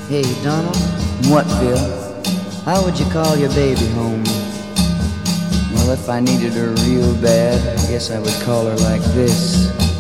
Hey, Donald? What, Phil? How would you call your baby home? Well, if I needed her real bad, I guess I would call her like this.